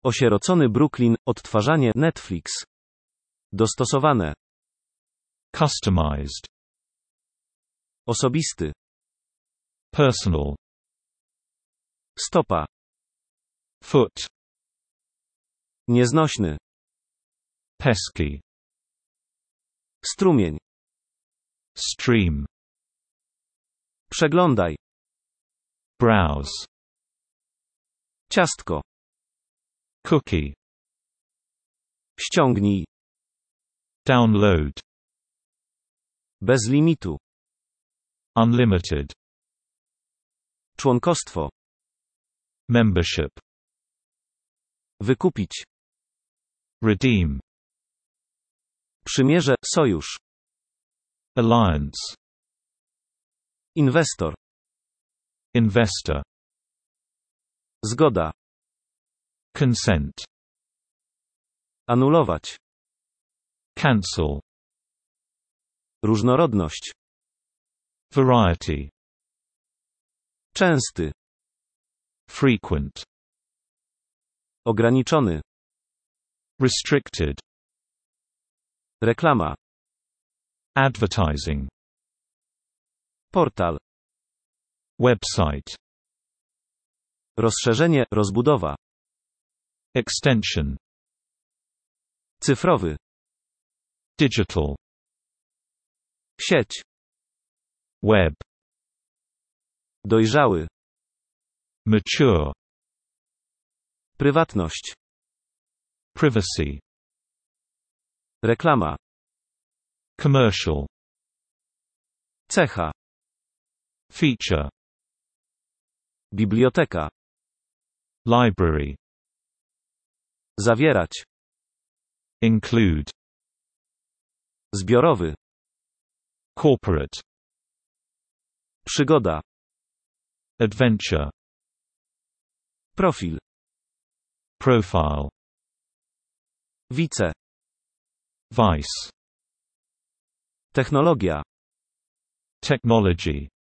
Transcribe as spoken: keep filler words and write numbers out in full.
Osierocony Brooklyn, odtwarzanie Netflix. Dostosowane. Customized. Osobisty. Personal. Stopa. Foot. Nieznośny. Pesky. Strumień. Stream. Przeglądaj. Browse. Ciastko. Cookie. Ściągnij. Download. Bez limitu. Unlimited. Członkostwo. Membership. Wykupić. Redeem. Przymierze, sojusz. Alliance. Inwestor. Investor. Zgoda. Consent. Anulować. Cancel. Różnorodność. Variety. Częsty. Frequent. Ograniczony. Restricted. Reklama. Advertising. Portal. Website. Rozszerzenie, rozbudowa. Extension. Cyfrowy. Digital. Sieć. Web. Dojrzały. Mature. Prywatność. Privacy. Reklama. Commercial. Cecha. Feature. Biblioteka. Library. Zawierać. Include. Zbiorowy. Corporate. Przygoda. Adventure. Profil. Profile. Wice. Vice. Technologia. Technology.